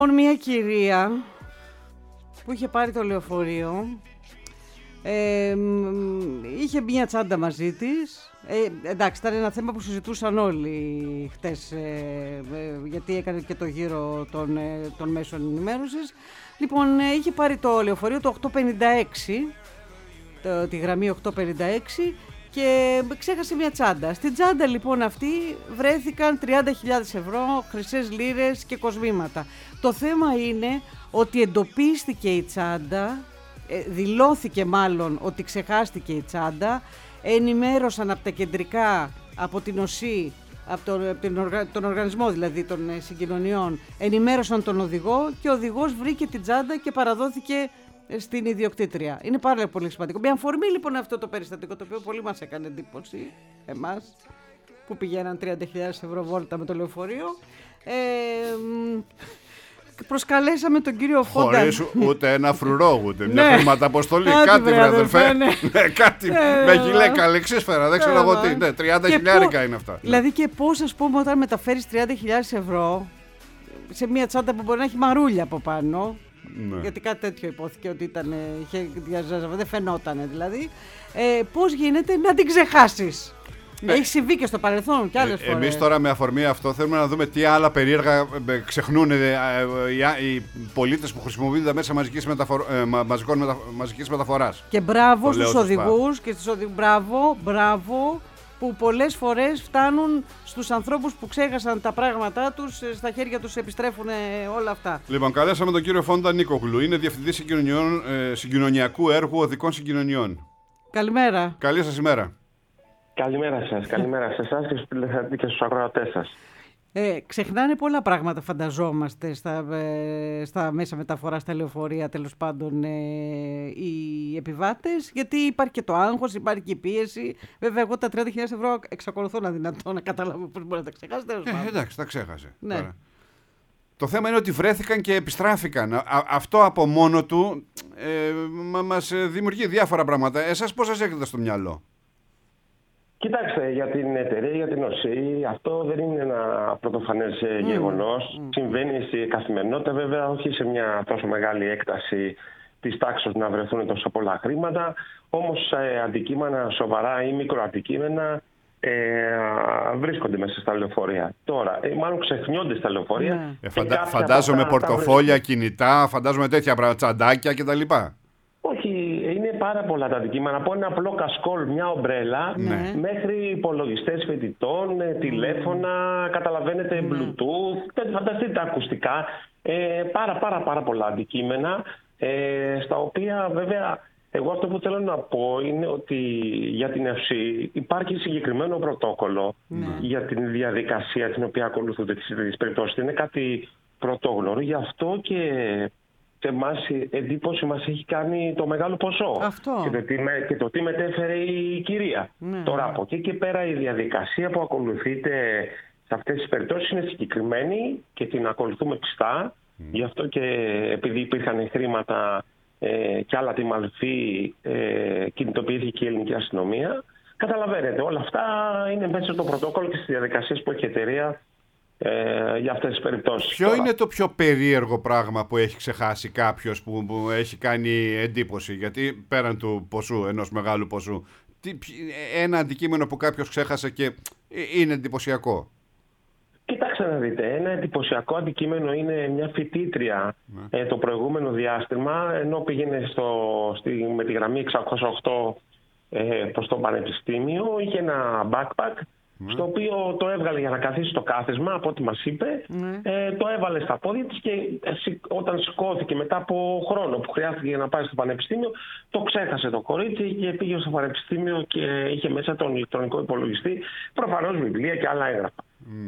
Μια κυρία που είχε πάρει το λεωφορείο, είχε μια τσάντα μαζί της. Εντάξει, ήταν ένα θέμα που συζητούσαν όλοι χτες, γιατί έκανε και το γύρο των μέσων ενημέρωσης. Λοιπόν, είχε πάρει το λεωφορείο το 856, τη γραμμή 856, και ξέχασε μια τσάντα. Στην τσάντα λοιπόν αυτή βρέθηκαν 30.000 ευρώ, χρυσές λίρες και κοσμήματα. Το θέμα είναι ότι εντοπίστηκε η τσάντα, δηλώθηκε μάλλον ότι ξεχάστηκε η τσάντα, ενημέρωσαν από τα κεντρικά, από την ΟΣΥ, από τον οργανισμό δηλαδή των συγκοινωνιών, ενημέρωσαν τον οδηγό και ο οδηγός βρήκε την τσάντα και παραδόθηκε στην ιδιοκτήτρια. Είναι πάρα πολύ σημαντικό. Με αφορμή λοιπόν αυτό το περιστατικό, το οποίο πολύ μας έκανε εντύπωση, εμάς που πηγαίναν 30.000 ευρώ βόλτα με το λεωφορείο, προσκαλέσαμε τον κύριο Φόντα. Χωρίς ούτε ένα φρουρό, ούτε μια χρηματαποστολή. Κάτι βρε αδελφέ. Κάτι με γυλαίκα λεξίσφαιρα, δεν ξέρω εγώ τι. 30.000 είναι αυτά. Δηλαδή και πώς, ας πούμε, όταν μεταφέρεις 30.000 ευρώ σε μια τσάντα που μπορεί να έχει μαρούλια από πάνω. Ναι. Γιατί κάτι τέτοιο υπόθηκε ότι ήταν, δεν φαινόταν δηλαδή. Πώς γίνεται να την ξεχάσεις? Ναι. Έχει συμβεί και στο παρελθόν και άλλες φορές. Εμείς τώρα με αφορμή αυτό θέλουμε να δούμε τι άλλα περίεργα ξεχνούν οι πολίτες που χρησιμοποιούν τα μέσα μαζικής μεταφοράς. Και μπράβο στους οδηγούς και στους οδηγούς. Μπράβο, που πολλές φορές φτάνουν στους ανθρώπους που ξέχασαν τα πράγματά τους, στα χέρια τους επιστρέφουν όλα αυτά. Λοιπόν, καλέσαμε τον κύριο Φόντα Νίκογλου, είναι διευθυντής συγκοινωνιακού έργου οδικών συγκοινωνιών. Καλημέρα. Καλή σας ημέρα. Καλημέρα σας, καλημέρα σε εσάς και στους ακροατές σας. Ξεχνάνε πολλά πράγματα, φανταζόμαστε, στα μέσα μεταφοράς, στα λεωφορεία, τέλος πάντων, οι επιβάτες, γιατί υπάρχει και το άγχος, υπάρχει και η πίεση. Βέβαια, εγώ τα 30.000 ευρώ εξακολουθώ να δυνατό να καταλάβω πώς μπορεί να τα ξεχάσει. Εντάξει, τα ξέχασε. Ναι. Τώρα. Το θέμα είναι ότι βρέθηκαν και επιστράφηκαν. Αυτό από μόνο του μας δημιουργεί διάφορα πράγματα. Εσάς πώς σας έχετε στο μυαλό? Κοιτάξτε, για την εταιρεία, για την ΟΣΥ, αυτό δεν είναι ένα πρωτοφανές γεγονός. Συμβαίνει στη καθημερινότητα, βέβαια, όχι σε μια τόσο μεγάλη έκταση της τάξης να βρεθούν τόσο πολλά χρήματα. Όμως αντικείμενα σοβαρά ή μικροαντικείμενα βρίσκονται μέσα στα λεωφορεία. Τώρα, μάλλον ξεχνιόνται στα λεωφορεία. Φαντάζομαι πορτοφόλια, κινητά, φαντάζομαι τέτοια πράγματα, τσαντάκια κτλ. Όχι, είναι πάρα πολλά τα αντικείμενα. Από ένα απλό κασκόλ, μια ομπρέλα, μέχρι υπολογιστές φοιτητών, τηλέφωνα, καταλαβαίνετε, Bluetooth, φανταστείτε τα ακουστικά. Πάρα πολλά αντικείμενα, στα οποία βέβαια εγώ αυτό που θέλω να πω είναι ότι για την ΕΦΣΥ υπάρχει συγκεκριμένο πρωτόκολλο για την διαδικασία την οποία ακολουθούνται τις περιπτώσεις. Είναι κάτι πρωτόγνωρο, γι' αυτό και εμάς εντύπωση μας έχει κάνει το μεγάλο ποσό. Αυτό. Και το τι μετέφερε η κυρία. Τώρα από εκεί και πέρα η διαδικασία που ακολουθείται σε αυτές τις περιπτώσεις είναι συγκεκριμένη και την ακολουθούμε πιστά. Γι' αυτό και επειδή υπήρχαν χρήματα και άλλα τη Μαλφή, κινητοποιήθηκε η ελληνική αστυνομία. Καταλαβαίνετε, όλα αυτά είναι μέσα στο πρωτόκολλο και στις διαδικασίες που έχει η εταιρεία για αυτές τις περιπτώσεις. Ποιο είναι το πιο περίεργο πράγμα που έχει ξεχάσει κάποιος που έχει κάνει εντύπωση? Γιατί πέραν του ποσού, ενός μεγάλου ποσού, ένα αντικείμενο που κάποιος ξέχασε και είναι εντυπωσιακό. Κοιτάξτε να δείτε, ένα εντυπωσιακό αντικείμενο είναι μια φοιτήτρια το προηγούμενο διάστημα, ενώ πήγαινε με τη γραμμή 608 προς το πανεπιστήμιο, είχε ένα backpack, στο οποίο το έβγαλε για να καθίσει στο κάθισμα, από ό,τι μας είπε, το έβαλε στα πόδια της και όταν σηκώθηκε μετά από χρόνο που χρειάστηκε για να πάει στο πανεπιστήμιο, το ξέχασε το κορίτσι και πήγε στο πανεπιστήμιο και είχε μέσα τον ηλεκτρονικό υπολογιστή, προφανώς βιβλία και άλλα έγγραφα.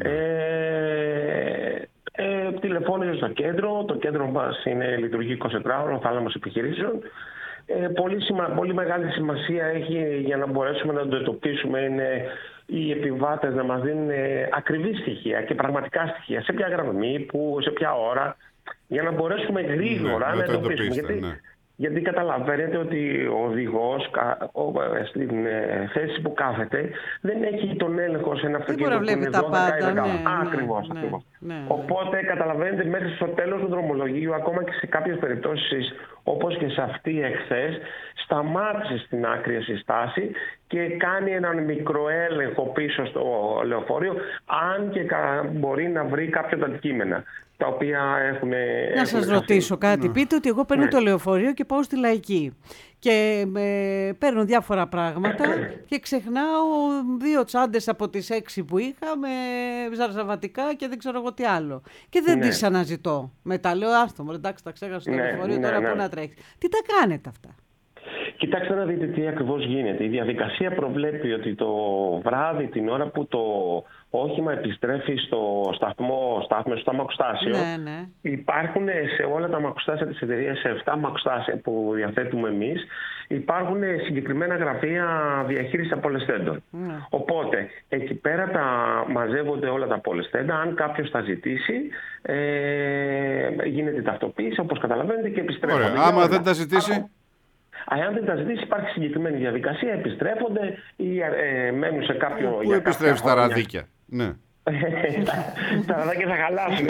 Τηλεφώνησε στο κέντρο, το κέντρο μας λειτουργεί 24ωρο, θάλαμος επιχειρήσεων. Πολύ μεγάλη σημασία έχει για να μπορέσουμε να το εντοπίσουμε είναι οι επιβάτες να μας δίνουν ακριβή στοιχεία και πραγματικά στοιχεία, σε ποια γραμμή, σε ποια ώρα, για να μπορέσουμε γρήγορα να εντοπίσουμε. Γιατί Γιατί καταλαβαίνετε ότι ο οδηγός στην θέση που κάθεται δεν έχει τον έλεγχο σε ένα αυτοκίνητο που είναι 12 ή 10. Ακριβώς. Οπότε καταλαβαίνετε μέχρι στο τέλος του δρομολογίου, ακόμα και σε κάποιες περιπτώσεις όπως και σε αυτή εχθές, σταμάτησε στην άκρη στάση και κάνει έναν μικρό έλεγχο πίσω στο λεωφορείο, αν και μπορεί να βρει κάποια τα αντικείμενα τα οποία έχουν. Να σας ρωτήσω κάτι. Πείτε ότι εγώ παίρνω το λεωφορείο και πάω στη Λαϊκή και παίρνω διάφορα πράγματα και ξεχνάω 2 τσάντες από τις 6 που είχα με ζαρζαβατικά και δεν ξέρω εγώ τι άλλο. Και δεν τις αναζητώ. Μετά λέω άστο μου, εντάξει, τα ξέχασα στο λεωφορείο, τώρα πού να τρέξει. Τι τα κάνετε αυτά? Κοιτάξτε να δείτε τι ακριβώς γίνεται. Η διαδικασία προβλέπει ότι το βράδυ, την ώρα που το όχημα επιστρέφει στο στο αμαξοστάσιο, υπάρχουν σε όλα τα αμαξοστάσια της εταιρείας, σε 7 αμαξοστάσια που διαθέτουμε εμείς, υπάρχουν συγκεκριμένα γραφεία διαχείρισης απολεσθέντων. Οπότε, εκεί πέρα μαζεύονται όλα τα απολεσθέντα. Αν κάποιος τα ζητήσει, γίνεται ταυτοποίηση, όπως καταλαβαίνετε, και επιστρέφονται. Ωραία. Άμα δεν τα ζητήσει... Αν δεν τα ζητήσει, υπάρχει συγκεκριμένη διαδικασία, επιστρέφονται ή μένουν σε κάποιο. Πού επιστρέφεις τα ραδίκια? Ναι. Τα ραδάκια θα χαλάσουν.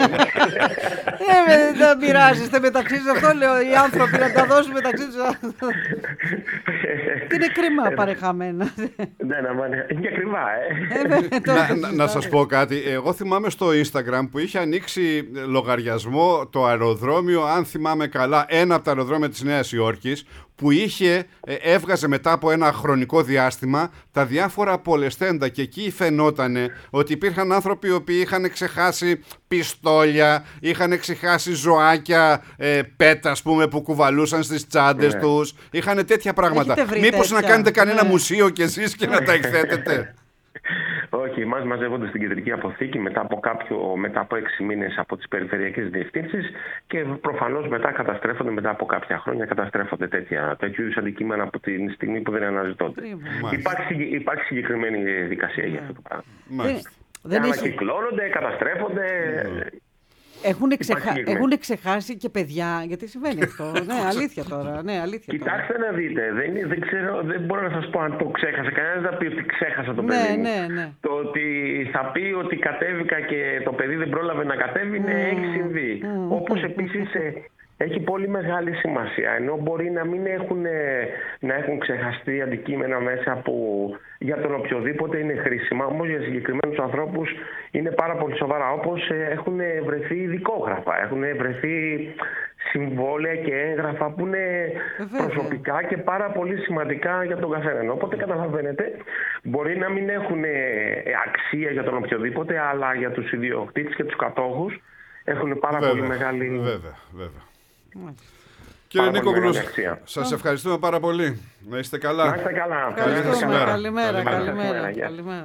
Δεν πειράζεστε μεταξύ σας, αυτό λέω, οι άνθρωποι να τα δώσουν μεταξύ τους. Είναι κρίμα παρεχαμένα. Ναι, είναι κρίμα, Να σας πω κάτι. Εγώ θυμάμαι στο Instagram που είχε ανοίξει λογαριασμό το αεροδρόμιο, αν θυμάμαι καλά, ένα από τα αεροδρόμια της Νέας Υόρκης, που έβγαζε μετά από ένα χρονικό διάστημα τα διάφορα απολεσθέντα, και εκεί φαινότανε ότι υπήρχαν άνθρωποι οι οποίοι είχαν ξεχάσει πιστόλια, είχαν ξεχάσει ζωάκια, πέτα, ας πούμε, που κουβαλούσαν στις τσάντες τους, είχαν τέτοια πράγματα. Μήπως να κάνετε κανένα μουσείο κι εσείς και να τα εκθέτετε? Όχι, εμάς μαζεύονται στην κεντρική αποθήκη μετά από 6 μήνες από τις περιφερειακές διευθύνσεις, και προφανώς μετά καταστρέφονται, μετά από κάποια χρόνια καταστρέφονται τέτοιου είδους αντικείμενα από τη στιγμή που δεν αναζητώνται. Υπάρχει συγκεκριμένη διαδικασία για αυτό το πράγμα. Ανακυκλώνονται, καταστρέφονται. Έχουν ξεχάσει και παιδιά, γιατί συμβαίνει αυτό. Ναι, αλήθεια τώρα. Κοιτάξτε να δείτε, δεν μπορώ να σας πω αν το ξέχασα. Κανένας δεν θα πει ότι ξέχασα το παιδί μου. Το ότι θα πει ότι κατέβηκα και το παιδί δεν πρόλαβε να κατέβει, έχει συμβεί. Όπως επίσης έχει πολύ μεγάλη σημασία, ενώ μπορεί να μην έχουν ξεχαστεί αντικείμενα μέσα για τον οποιοδήποτε είναι χρήσιμα, όμως για συγκεκριμένους ανθρώπους είναι πάρα πολύ σοβαρά, όπως έχουν βρεθεί ειδικόγραφα, έχουν βρεθεί συμβόλαια και έγγραφα που είναι προσωπικά και πάρα πολύ σημαντικά για τον καθένα. Οπότε καταλαβαίνετε, μπορεί να μην έχουν αξία για τον οποιοδήποτε, αλλά για τους ιδιοκτήτες και τους κατόχους έχουν πάρα πολύ μεγάλη... Βέβαια. Κύριε Νίκογλου, σας ευχαριστούμε πάρα πολύ. Να είστε καλά. Να είστε καλά. Καλημέρα.